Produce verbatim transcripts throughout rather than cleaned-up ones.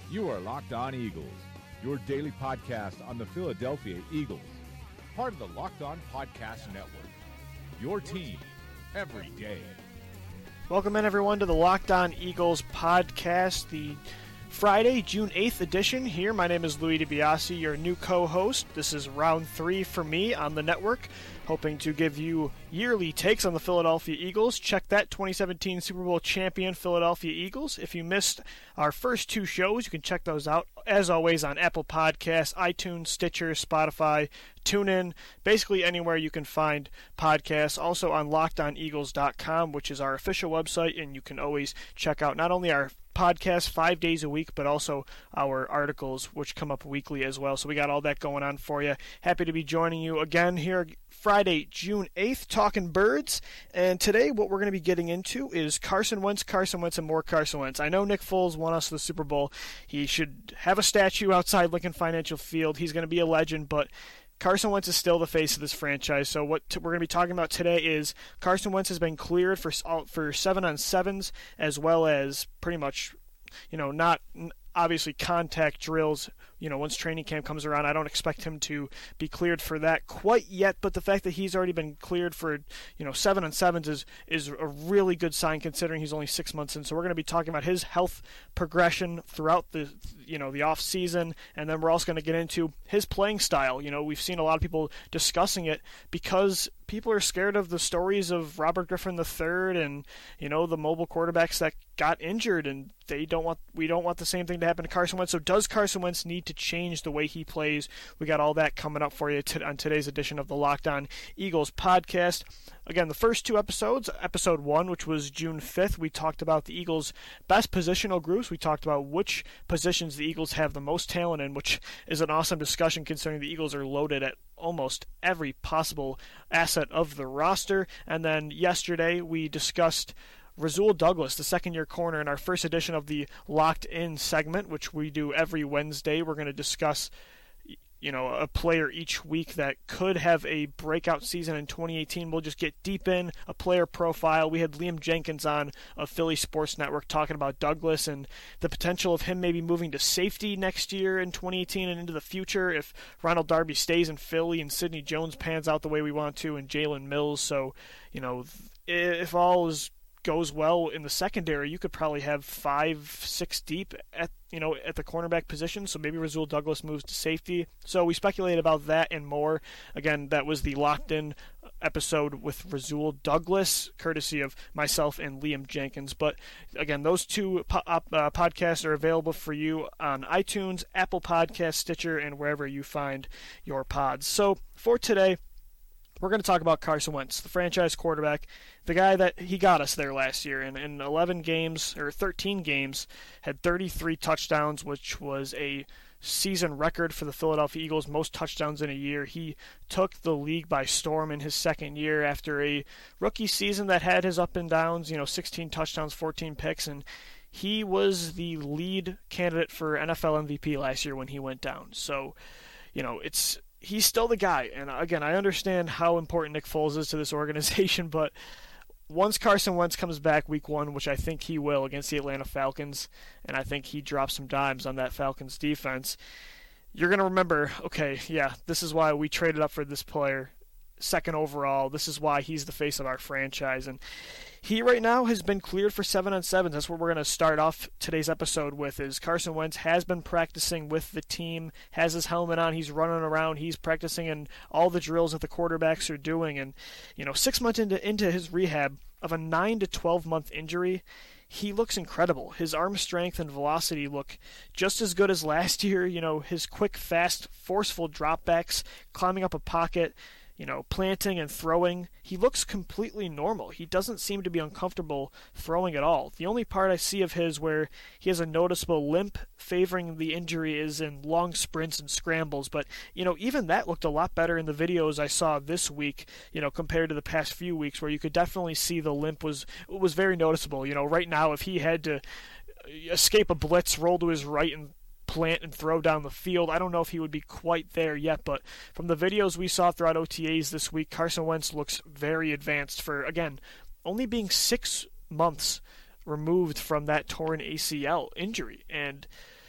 You are Locked On Eagles, your daily podcast on the Philadelphia Eagles, part of the Locked On Podcast Network, your team every day. Welcome in, everyone, to the Locked On Eagles podcast, the Friday, June eighth edition here. My name is Louis DiBiase, your new co-host. This is round three for me on the network, hoping to give you yearly takes on the Philadelphia Eagles. Check that, twenty seventeen Super Bowl champion Philadelphia Eagles. If you missed our first two shows, you can check those out, as always, on Apple Podcasts, iTunes, Stitcher, Spotify, TuneIn, basically anywhere you can find podcasts. Also on locked on eagles dot com, which is our official website, and you can always check out not only our podcast five days a week, but also our articles, which come up weekly as well. So we got all that going on for you. Happy to be joining you again here Friday, June eighth, talking birds. And today what we're going to be getting into is Carson Wentz, Carson Wentz, and more Carson Wentz. I know Nick Foles won us the Super Bowl. He should have a statue outside Lincoln Financial Field. He's going to be a legend, but Carson Wentz is still the face of this franchise. So what t- we're going to be talking about today is Carson Wentz has been cleared for for seven on sevens, as well as pretty much, you know, not obviously contact drills. You know, once training camp comes around, I don't expect him to be cleared for that quite yet. But the fact that he's already been cleared for, you know, seven on sevens is is a really good sign, considering he's only six months in. So we're going to be talking about his health progression throughout the, you know, the off season, and then we're also going to get into his playing style. You know, we've seen a lot of people discussing it because people are scared of the stories of Robert Griffin the third and, you know, the mobile quarterbacks that got injured, and they don't want we don't want the same thing to happen to Carson Wentz. So does Carson Wentz need to change the way he plays? We got all that coming up for you t- on today's edition of the Locked On Eagles podcast. Again, the first two episodes, episode one, which was June fifth, we talked about the Eagles' best positional groups. We talked about which positions the Eagles have the most talent in, which is an awesome discussion considering the Eagles are loaded at almost every possible asset of the roster. And then yesterday we discussed Rasul Douglas, the second-year corner, in our first edition of the Locked In segment, which we do every Wednesday. We're going to discuss, you know, a player each week that could have a breakout season in twenty eighteen. We'll just get deep in a player profile. We had Liam Jenkins on of Philly Sports Network talking about Douglas and the potential of him maybe moving to safety next year in twenty eighteen and into the future if Ronald Darby stays in Philly and Sidney Jones pans out the way we want to, and Jalen Mills. So, you know, if all is goes well in the secondary, you could probably have five, six deep at you know at the cornerback position. So maybe Rasul Douglas moves to safety. So we speculate about that and more. Again, that was the Locked In episode with Rasul Douglas, courtesy of myself and Liam Jenkins. But again, those two po- uh, podcasts are available for you on iTunes, Apple Podcasts, Stitcher, and wherever you find your pods. So for today, we're going to talk about Carson Wentz, the franchise quarterback, the guy that he got us there last year. And in eleven games, or thirteen games, had thirty-three touchdowns, which was a season record for the Philadelphia Eagles, most touchdowns in a year. He took the league by storm in his second year after a rookie season that had his up and downs, you know, sixteen touchdowns, fourteen picks, and he was the lead candidate for N F L M V P last year when he went down. So, you know, it's he's still the guy. And again, I understand how important Nick Foles is to this organization, but once Carson Wentz comes back week one, which I think he will against the Atlanta Falcons, and I think he drops some dimes on that Falcons defense, you're going to remember, okay, yeah, this is why we traded up for this player, second overall. This is why he's the face of our franchise. And he right now has been cleared for seven on sevens. That's what we're going to start off today's episode with, is Carson Wentz has been practicing with the team, has his helmet on, he's running around, he's practicing in all the drills that the quarterbacks are doing. And, you know, six months into, into his rehab of a nine to twelve month injury, he looks incredible. His arm strength and velocity look just as good as last year. You know, his quick, fast, forceful dropbacks, climbing up a pocket, you know, planting and throwing, he looks completely normal. He doesn't seem to be uncomfortable throwing at all. The only part I see of his where he has a noticeable limp favoring the injury is in long sprints and scrambles. But, you know, even that looked a lot better in the videos I saw this week, you know, compared to the past few weeks, where you could definitely see the limp was was very noticeable. You know, right now, if he had to escape a blitz, roll to his right, and plant and throw down the field, I don't know if he would be quite there yet, but from the videos we saw throughout O T As this week, Carson Wentz looks very advanced for, again, only being six months removed from that torn A C L injury. And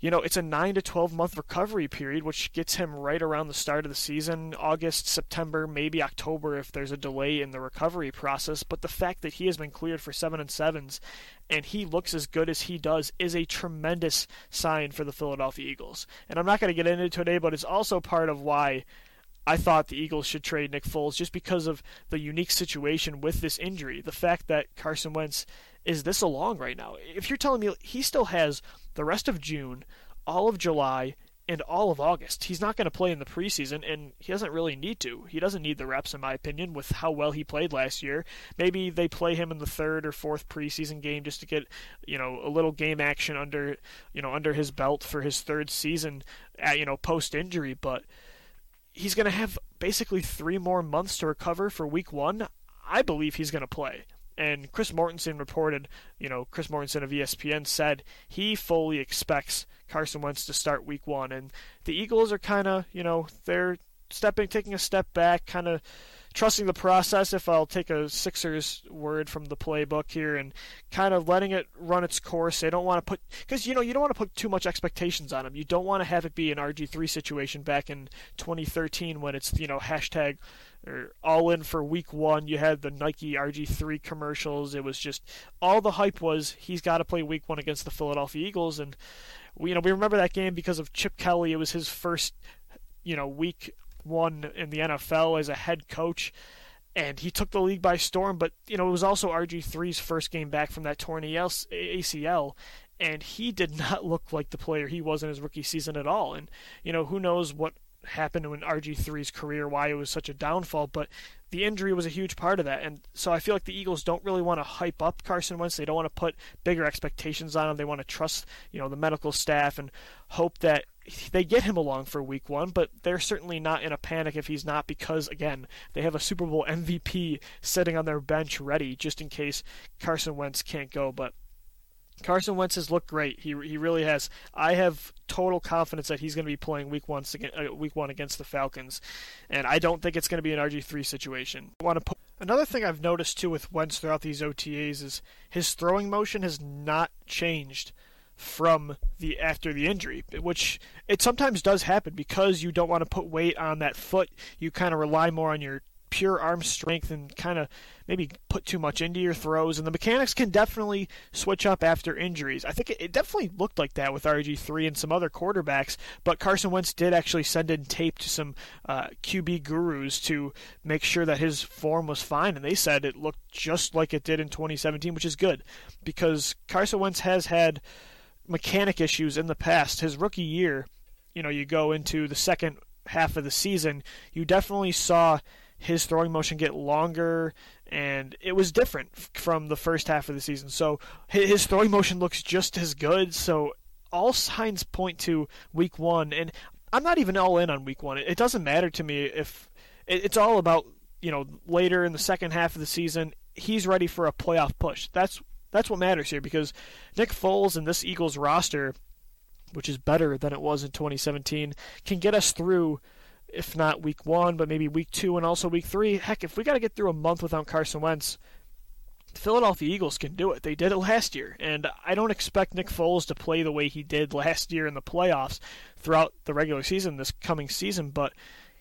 you know, it's a nine to twelve month recovery period, which gets him right around the start of the season, August, September, maybe October if there's a delay in the recovery process. But the fact that he has been cleared for seven and sevens and he looks as good as he does is a tremendous sign for the Philadelphia Eagles. And I'm not going to get into it today, but it's also part of why I thought the Eagles should trade Nick Foles, just because of the unique situation with this injury. The fact that Carson Wentz is this along right now. If you're telling me he still has the rest of June, all of July, and all of August, he's not going to play in the preseason, and he doesn't really need to. He doesn't need the reps, in my opinion, with how well he played last year. Maybe they play him in the third or fourth preseason game just to get, you know, a little game action under, you know, under his belt for his third season, at, you know, post-injury. But he's going to have basically three more months to recover for Week One. I believe he's going to play. And Chris Mortensen reported, you know, Chris Mortensen of E S P N said he fully expects Carson Wentz to start Week One. And the Eagles are kind of, you know, they're stepping, taking a step back, kind of trusting the process, if I'll take a Sixers word from the playbook here, and kind of letting it run its course. They don't want to put, because, you know, you don't want to put too much expectations on them. You don't want to have it be an R G three situation back in twenty thirteen when it's, you know, hashtag or all in for Week One. You had the Nike R G three commercials. It was just, all the hype was he's got to play Week One against the Philadelphia Eagles. And we, you know, we remember that game because of Chip Kelly. It was his first, you know, Week One in the N F L as a head coach, and he took the league by storm. But, you know, it was also R G three's first game back from that torn A C L, and he did not look like the player he was in his rookie season at all. And, you know, who knows what happened in R G three's career, why it was such a downfall, but the injury was a huge part of that. And so I feel like the Eagles don't really want to hype up Carson Wentz. They don't want to put bigger expectations on him. They want to trust, you know, the medical staff and hope that they get him along for Week One, but they're certainly not in a panic if he's not, because, again, they have a Super Bowl M V P sitting on their bench ready just in case Carson Wentz can't go. But Carson Wentz has looked great. He he really has. I have total confidence that he's going to be playing Week One uh, Week One against the Falcons, and I don't think it's going to be an R G three situation. I want to put another thing I've noticed too with Wentz throughout these O T As is his throwing motion has not changed from the after the injury, which it sometimes does happen because you don't want to put weight on that foot. You kind of rely more on your pure arm strength and kind of maybe put too much into your throws, and the mechanics can definitely switch up after injuries. I think it, it definitely looked like that with R G three and some other quarterbacks, but Carson Wentz did actually send in tape to some uh, Q B gurus to make sure that his form was fine, and they said it looked just like it did in twenty seventeen, which is good because Carson Wentz has had mechanic issues in the past. His rookie year, you know, you go into the second half of the season, you definitely saw his throwing motion get longer, and it was different from the first half of the season. So his throwing motion looks just as good. So all signs point to Week One, and I'm not even all in on Week One. It doesn't matter to me if it's all about, you know, later in the second half of the season, he's ready for a playoff push. That's That's what matters here, because Nick Foles and this Eagles roster, which is better than it was in twenty seventeen, can get us through, if not Week One, but maybe Week Two and also Week Three. Heck, if we got to get through a month without Carson Wentz, the Philadelphia Eagles can do it. They did it last year, and I don't expect Nick Foles to play the way he did last year in the playoffs throughout the regular season this coming season, but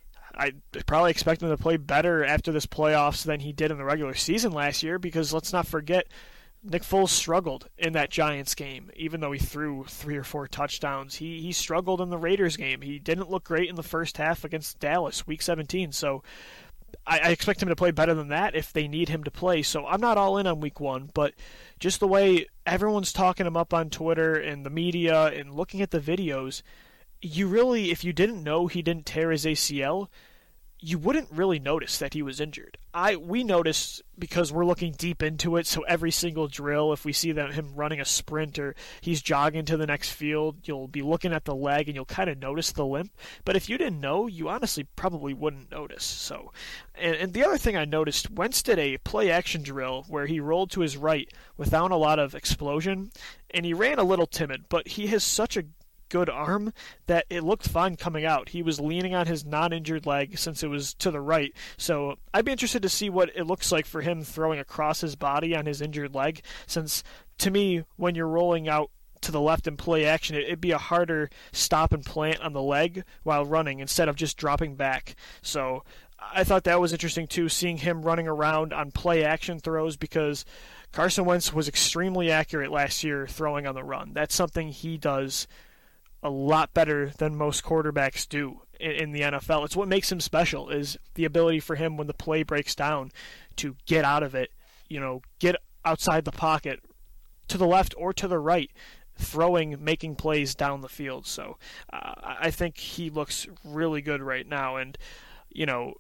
I probably expect him to play better after this playoffs than he did in the regular season last year, because let's not forget, Nick Foles struggled in that Giants game, even though he threw three or four touchdowns. He he struggled in the Raiders game. He didn't look great in the first half against Dallas, Week seventeen. So I, I expect him to play better than that if they need him to play. So I'm not all in on Week One, but just the way everyone's talking him up on Twitter and the media and looking at the videos, you really, if you didn't know he didn't tear his A C L, you wouldn't really notice that he was injured. I we notice because we're looking deep into it, so every single drill, if we see that him running a sprint or he's jogging to the next field, you'll be looking at the leg and you'll kind of notice the limp. But if you didn't know, you honestly probably wouldn't notice. So, and, and the other thing I noticed, Wentz did a play-action drill where he rolled to his right without a lot of explosion, and he ran a little timid, but he has such a good arm that it looked fine coming out. He was leaning on his non-injured leg since it was to the right, so I'd be interested to see what it looks like for him throwing across his body on his injured leg, since to me, when you're rolling out to to the left and play action, it'd be a harder stop and plant on the leg while running instead of just dropping back. So I thought that was interesting too, seeing him running around on play action throws, because Carson Wentz was extremely accurate last year throwing on the run. That's something he does a lot better than most quarterbacks do in the N F L. It's what makes him special, is the ability for him when the play breaks down to get out of it, you know, get outside the pocket to the left or to the right, throwing, making plays down the field. So uh, I think he looks really good right now. And, you know,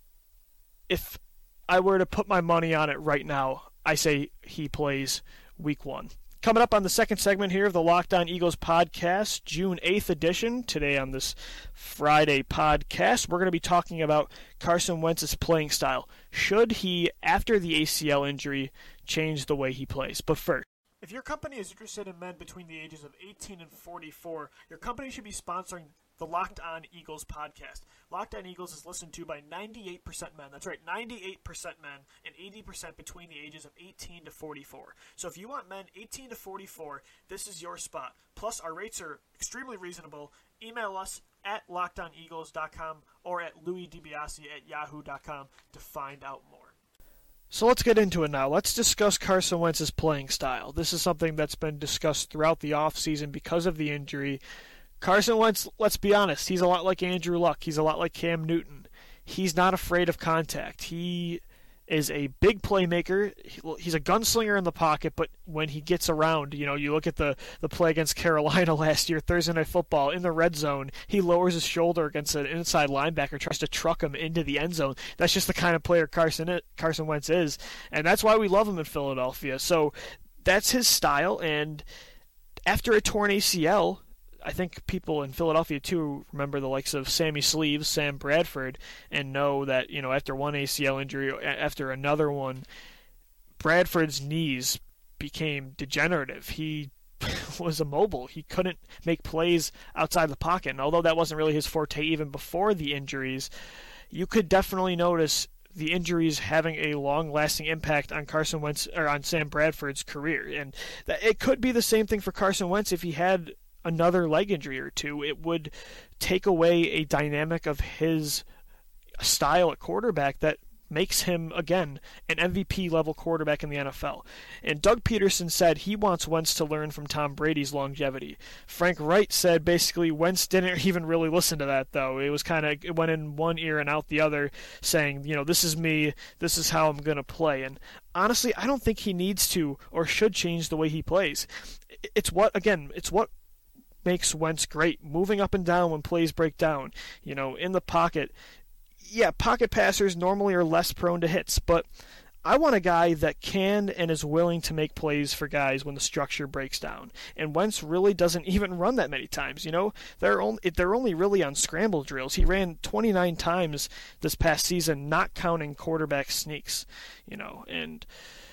if I were to put my money on it right now, I say he plays week one. Coming up on the second segment here of the Locked On Eagles podcast, June eighth edition. Today on this Friday podcast, we're going to be talking about Carson Wentz's playing style. Should he, after the A C L injury, change the way he plays? But first, if your company is interested in men between the ages of eighteen and forty-four, your company should be sponsoring the Locked On Eagles podcast. Locked On Eagles is listened to by ninety-eight percent men. That's right, ninety-eight percent men and eighty percent between the ages of eighteen to forty-four. So if you want men eighteen to forty-four, this is your spot. Plus, our rates are extremely reasonable. Email us at locked on eagles dot com or at louis dibiase at yahoo dot com to find out more. So let's get into it now. Let's discuss Carson Wentz's playing style. This is something that's been discussed throughout the offseason because of the injury. Carson Wentz, let's be honest, he's a lot like Andrew Luck. He's a lot like Cam Newton. He's not afraid of contact. He is a big playmaker. He's a gunslinger in the pocket, but when he gets around, you know, you look at the, the play against Carolina last year, Thursday Night Football, in the red zone, he lowers his shoulder against an inside linebacker, tries to truck him into the end zone. That's just the kind of player Carson Carson Wentz is, and that's why we love him in Philadelphia. So that's his style, and after a torn A C L, I think people in Philadelphia, too, remember the likes of Sammy Sleeves, Sam Bradford, and know that, you know, after one A C L injury, after another one, Bradford's knees became degenerative. He was immobile. He couldn't make plays outside the pocket. And although that wasn't really his forte even before the injuries, you could definitely notice the injuries having a long-lasting impact on Carson Wentz, or on Sam Bradford's career. And that it could be the same thing for Carson Wentz if he had another leg injury or two. It would take away a dynamic of his style at quarterback that makes him, again, an M V P level quarterback in the N F L. And Doug Peterson said he wants Wentz to learn from Tom Brady's longevity. Frank Wright said basically Wentz didn't even really listen to that, though. It was kind of, it went in one ear and out the other, saying, you know, this is me, this is how I'm going to play. And honestly, I don't think he needs to or should change the way he plays. It's what, again, it's what makes Wentz great, moving up and down when plays break down, you know, in the pocket. Yeah, pocket passers normally are less prone to hits, but I want a guy that can and is willing to make plays for guys when the structure breaks down. And Wentz really doesn't even run that many times, you know. They're only, they're only really on scramble drills. He ran twenty-nine times this past season, not counting quarterback sneaks, you know, and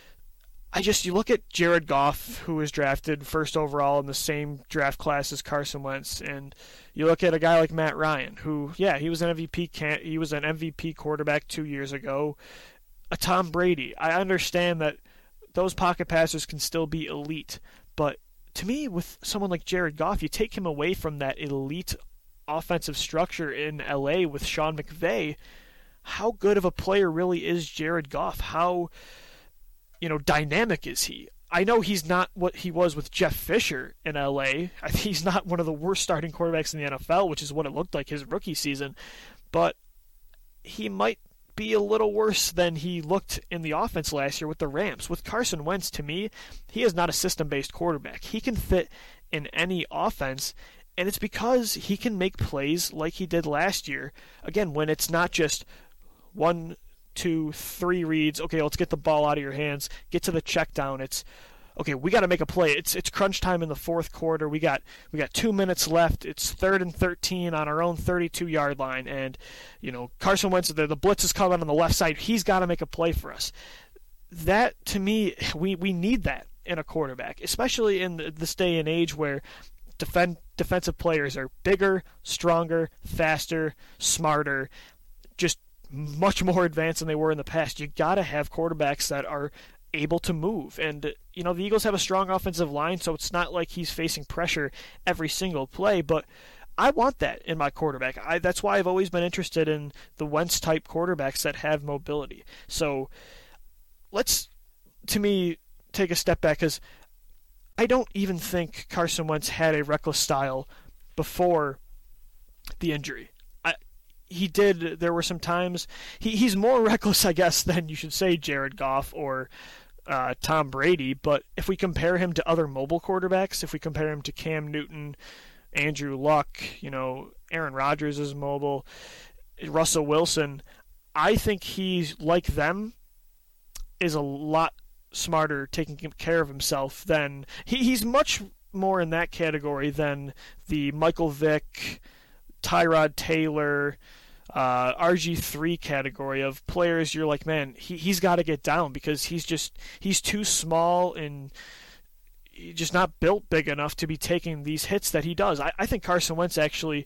I just, you look at Jared Goff, who was drafted first overall in the same draft class as Carson Wentz, and you look at a guy like Matt Ryan, who, yeah, he was an M V P can he was an M V P quarterback two years ago. A Tom Brady. I understand that those pocket passers can still be elite, but to me, with someone like Jared Goff, you take him away from that elite offensive structure in L A with Sean McVay. How good of a player really is Jared Goff? How, you know, dynamic is he? I know he's not what he was with Jeff Fisher in L A. I think he's not one of the worst starting quarterbacks in the N F L, which is what it looked like his rookie season. But he might be a little worse than he looked in the offense last year with the Rams. With Carson Wentz, to me, he is not a system-based quarterback. He can fit in any offense, and it's because he can make plays like he did last year. Again, when it's not just one, two, three reads, okay, let's get the ball out of your hands, get to the check down. It's, okay, we got to make a play. It's it's crunch time in the fourth quarter. We got we got two minutes left. It's third and thirteen on our own thirty-two-yard line, and you know Carson Wentz, the, the blitz is coming on the left side. He's got to make a play for us. That, to me, we, we need that in a quarterback, especially in this day and age where defend, defensive players are bigger, stronger, faster, smarter, just much more advanced than they were in the past. You got to have quarterbacks that are able to move. And, you know, the Eagles have a strong offensive line, so it's not like he's facing pressure every single play, but I want that in my quarterback. I, that's why I've always been interested in the Wentz-type quarterbacks that have mobility. So let's, to me, take a step back, because I don't even think Carson Wentz had a reckless style before the injury. I, he did, there were some times, he, he's more reckless, I guess, than you should say Jared Goff or uh, Tom Brady, but if we compare him to other mobile quarterbacks, if we compare him to Cam Newton, Andrew Luck, you know, Aaron Rodgers is mobile, Russell Wilson, I think he's, like them, is a lot smarter taking care of himself than, he, he's much more in that category than the Michael Vick, Tyrod Taylor, uh, R G three category of players. You're like, man, he, he's got to get down because he's just, he's too small and just not built big enough to be taking these hits that he does. I, I think Carson Wentz actually,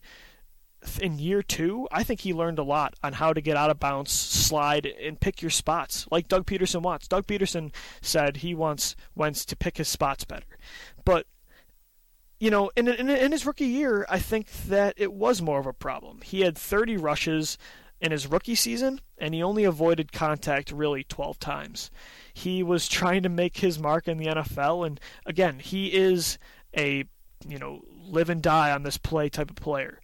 in year two, I think he learned a lot on how to get out of bounds, slide, and pick your spots, like Doug Peterson wants. Doug Peterson said he wants Wentz to pick his spots better. But, you know, in, in, in his rookie year, I think that it was more of a problem. He had thirty rushes in his rookie season, and he only avoided contact really twelve times. He was trying to make his mark in the N F L, and again, he is a, you know, live and die on this play type of player.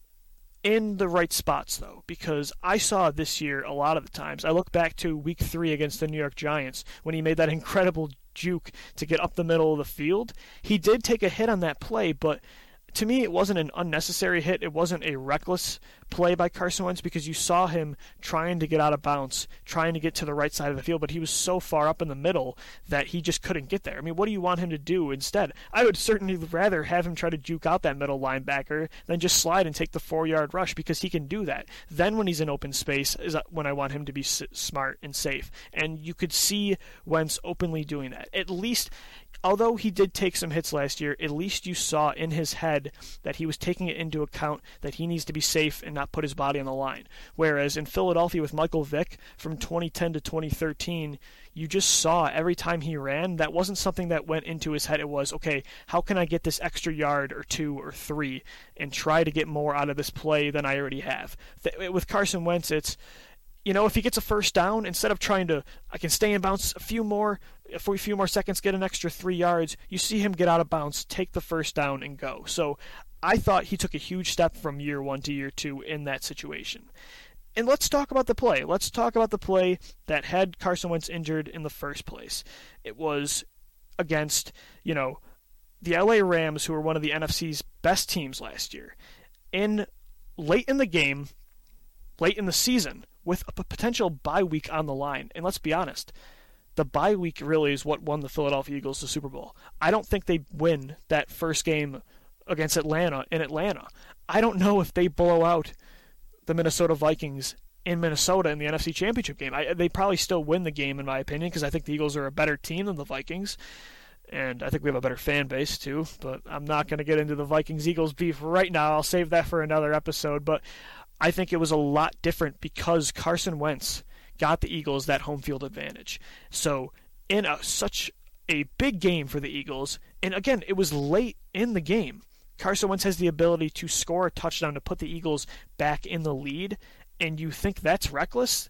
In the right spots, though, because I saw this year a lot of the times. I look back to week three against the New York Giants when he made that incredible juke to get up the middle of the field. He did take a hit on that play, but to me, it wasn't an unnecessary hit. It wasn't a reckless play by Carson Wentz because you saw him trying to get out of bounds, trying to get to the right side of the field, but he was so far up in the middle that he just couldn't get there. I mean, what do you want him to do instead? I would certainly rather have him try to juke out that middle linebacker than just slide and take the four-yard rush because he can do that. Then when he's in open space is when I want him to be smart and safe. And you could see Wentz openly doing that. At least, although he did take some hits last year, at least you saw in his head that he was taking it into account that he needs to be safe and not put his body on the line. Whereas in Philadelphia with Michael Vick from twenty ten to twenty thirteen, you just saw every time he ran, that wasn't something that went into his head. It was, okay, how can I get this extra yard or two or three and try to get more out of this play than I already have? With Carson Wentz, it's, you know, if he gets a first down, instead of trying to, I can stay in bounds a few more, for a few more seconds, get an extra three yards, you see him get out of bounds, take the first down, and go. So I thought he took a huge step from year one to year two in that situation. And let's talk about the play. Let's talk about the play that had Carson Wentz injured in the first place. It was against, you know, the L A Rams, who were one of the N F C's best teams last year. In late in the game, late in the season, with a potential bye week on the line. And let's be honest, the bye week really is what won the Philadelphia Eagles the Super Bowl. I don't think they win that first game against Atlanta in Atlanta. I don't know if they blow out the Minnesota Vikings in Minnesota in the N F C Championship game. I, they probably still win the game, in my opinion, because I think the Eagles are a better team than the Vikings. And I think we have a better fan base, too. But I'm not going to get into the Vikings-Eagles beef right now. I'll save that for another episode. But I think it was a lot different because Carson Wentz got the Eagles that home field advantage. So in a, such a big game for the Eagles, and again, it was late in the game, Carson Wentz has the ability to score a touchdown to put the Eagles back in the lead, and you think that's reckless?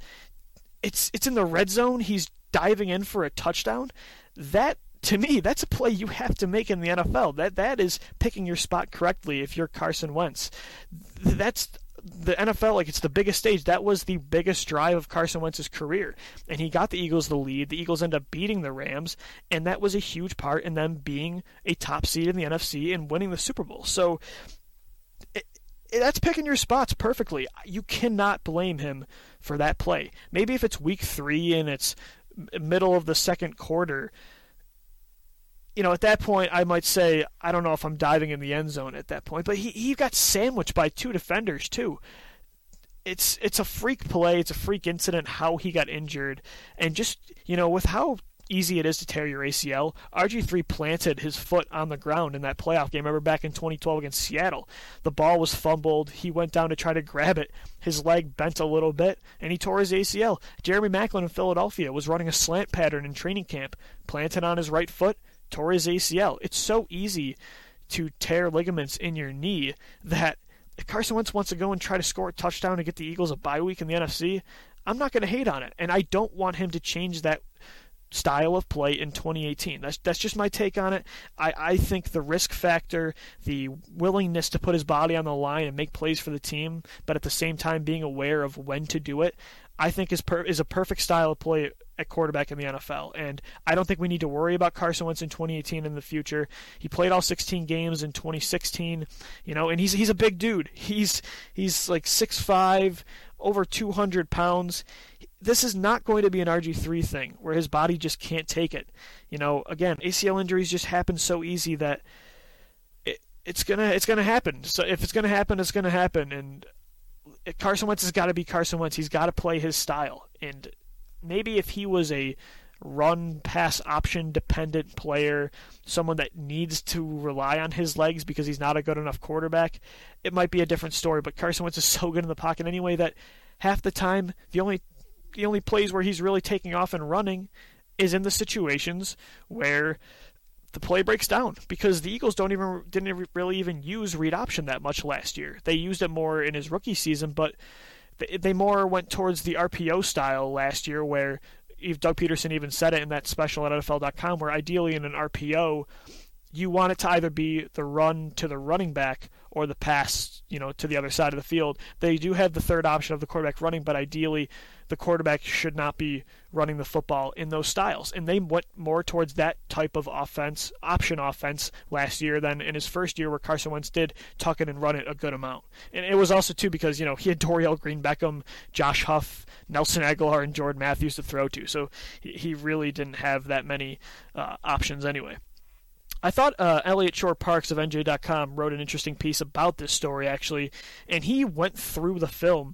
It's it's in the red zone. He's diving in for a touchdown. That, to me, that's a play you have to make in the N F L. That that is picking your spot correctly if you're Carson Wentz. That's the N F L, like, it's the biggest stage. That was the biggest drive of Carson Wentz's career, and he got the Eagles the lead. The Eagles end up beating the Rams, and that was a huge part in them being a top seed in the N F C and winning the Super Bowl. So it, it, that's picking your spots perfectly. You cannot blame him for that play. Maybe if it's week three and it's middle of the second quarter, you know, at that point, I might say, I don't know if I'm diving in the end zone at that point. But he, he got sandwiched by two defenders, too. It's it's a freak play. It's a freak incident how he got injured. And just, you know, with how easy it is to tear your A C L. R G three planted his foot on the ground in that playoff game. Remember back in twenty twelve against Seattle? The ball was fumbled. He went down to try to grab it. His leg bent a little bit, and he tore his A C L. Jeremy Maclin in Philadelphia was running a slant pattern in training camp, planted on his right foot, tore his A C L. It's so easy to tear ligaments in your knee that if Carson Wentz wants to go and try to score a touchdown to get the Eagles a bye week in the N F C, I'm not going to hate on it. And I don't want him to change that style of play in twenty eighteen. That's that's just my take on it. I, I think the risk factor, the willingness to put his body on the line and make plays for the team, but at the same time being aware of when to do it, I think is per, is a perfect style of play at quarterback in the N F L. And I don't think we need to worry about Carson Wentz in twenty eighteen in the future. He played all sixteen games in twenty sixteen, you know, and he's he's a big dude. He's he's like six five, over two hundred pounds. This is not going to be an R G three thing where his body just can't take it. You know, again, A C L injuries just happen so easy that it, it's gonna it's gonna happen. So if it's gonna happen, it's gonna happen. And Carson Wentz has got to be Carson Wentz. He's got to play his style. And maybe if he was a run pass option dependent player, someone that needs to rely on his legs because he's not a good enough quarterback, it might be a different story. But Carson Wentz is so good in the pocket anyway that half the time the only the only plays where he's really taking off and running is in the situations where the play breaks down, because the Eagles don't even didn't really even use read option that much last year. They used it more in his rookie season, but they more went towards the R P O style last year, where Doug Peterson even said it in that special at N F L dot com, where ideally in an R P O, you want it to either be the run to the running back or the pass, you know, to the other side of the field. They do have the third option of the quarterback running, but ideally the quarterback should not be running the football in those styles. And they went more towards that type of offense, option offense, last year than in his first year, where Carson Wentz did tuck it and run it a good amount. And it was also, too, because, you know, he had Dorial Green-Beckham, Josh Huff, Nelson Aguilar, and Jordan Matthews to throw to. So he really didn't have that many uh, options anyway. I thought uh, Elliot Shore-Parks of N J dot com wrote an interesting piece about this story, actually, and he went through the film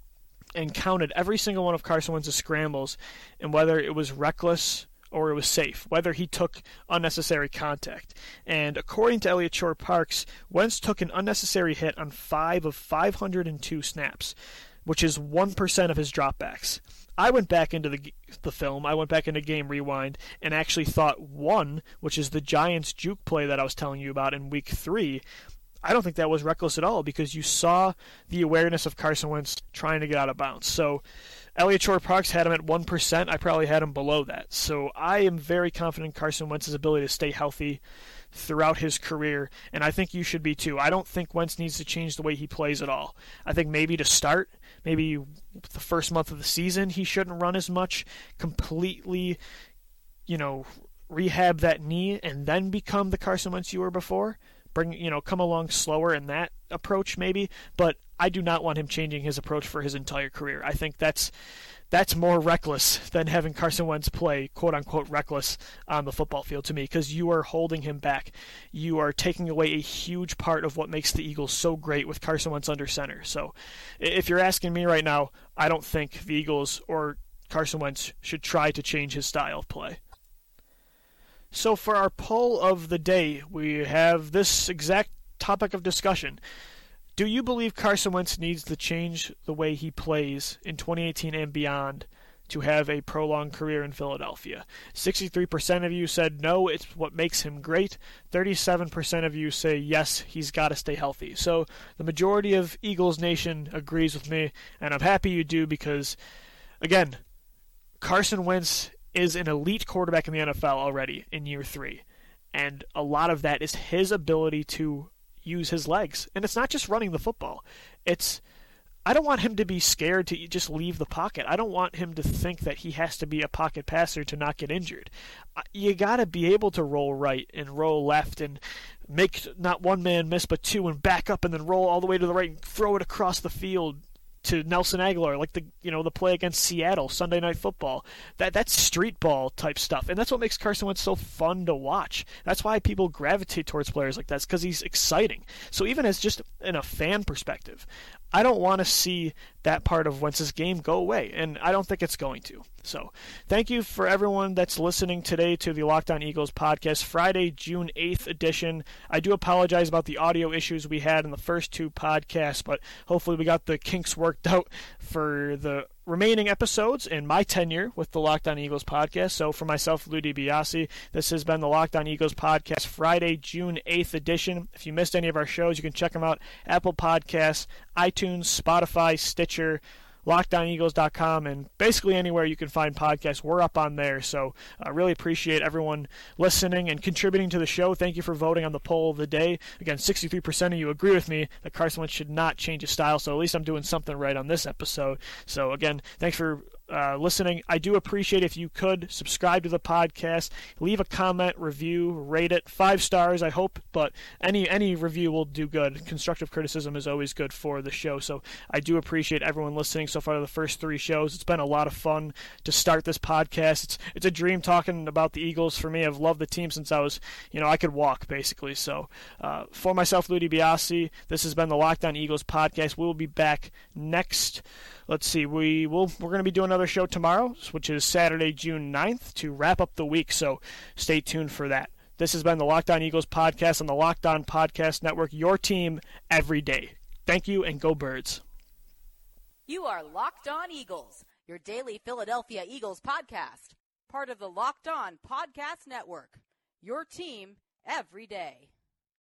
and counted every single one of Carson Wentz's scrambles and whether it was reckless or it was safe, whether he took unnecessary contact. And according to Elliot Shore-Parks, Wentz took an unnecessary hit on five of five hundred two snaps, which is one percent of his dropbacks. I went back into the the film, I went back into Game Rewind, and actually thought one, which is the Giants juke play that I was telling you about in week three, I don't think that was reckless at all, because you saw the awareness of Carson Wentz trying to get out of bounds. So Elliot Shore-Parks had him at one percent. I probably had him below that. So I am very confident in Carson Wentz's ability to stay healthy throughout his career, and I think you should be too. I don't think Wentz needs to change the way he plays at all. I think maybe to start, maybe the first month of the season, he shouldn't run as much, completely, you know, rehab that knee, and then become the Carson Wentz you were before. Bring, you know, come along slower in that approach maybe, but I do not want him changing his approach for his entire career. I think that's that's more reckless than having Carson Wentz play quote-unquote reckless on the football field to me, because you are holding him back. You are taking away a huge part of what makes the Eagles so great with Carson Wentz under center. So if you're asking me right now, I don't think the Eagles or Carson Wentz should try to change his style of play. So for our poll of the day, we have this exact topic of discussion. Do you believe Carson Wentz needs to change the way he plays in twenty eighteen and beyond to have a prolonged career in Philadelphia? sixty-three percent of you said no, it's what makes him great. thirty-seven percent of you say yes, he's got to stay healthy. So the majority of Eagles Nation agrees with me, and I'm happy you do, because, again, Carson Wentz is an elite quarterback in the N F L already in year three. And a lot of that is his ability to use his legs. And it's not just running the football. It's, I don't want him to be scared to just leave the pocket. I don't want him to think that he has to be a pocket passer to not get injured. You got to be able to roll right and roll left and make not one man miss but two and back up and then roll all the way to the right and throw it across the field to Nelson Aguilar, like the you know the play against Seattle Sunday Night Football. That that's street ball type stuff, and that's what makes Carson Wentz so fun to watch. That's why people gravitate towards players like that, because he's exciting. So even as just in a fan perspective, I don't want to see that part of Wentz's game go away, and I don't think it's going to. So thank you for everyone that's listening today to the Locked On Eagles podcast, Friday, June eighth edition. I do apologize about the audio issues we had in the first two podcasts, but hopefully we got the kinks worked out for the remaining episodes in my tenure with the Locked On Eagles podcast. So for myself, Lou DiBiase, this has been the Locked On Eagles podcast, Friday, June eighth edition. If you missed any of our shows, you can check them out, Apple Podcasts, iTunes, Spotify, Stitcher, locked on eagles dot com, and basically anywhere you can find podcasts, we're up on there. So I uh, really appreciate everyone listening and contributing to the show. Thank you for voting on the poll of the day. Again, sixty-three percent of you agree with me that Carson Wentz should not change his style, so at least I'm doing something right on this episode. So again, thanks for Uh, listening. I do appreciate if you could subscribe to the podcast, leave a comment, review, rate it five stars, I hope, but any any review will do good. Constructive criticism is always good for the show, so I do appreciate everyone listening so far to the first three shows. It's been a lot of fun to start this podcast. It's it's a dream talking about the Eagles for me. I've loved the team since I was, you know, I could walk, basically. So uh, for myself, Lou DiBiase, this has been the Locked On Eagles podcast. We'll be back next Let's see, we will, we're going to be doing another show tomorrow, which is Saturday, June ninth, to wrap up the week, so stay tuned for that. This has been the Locked On Eagles podcast on the Locked On Podcast Network, your team every day. Thank you, and go Birds. You are Locked On Eagles, your daily Philadelphia Eagles podcast, part of the Locked On Podcast Network, your team every day.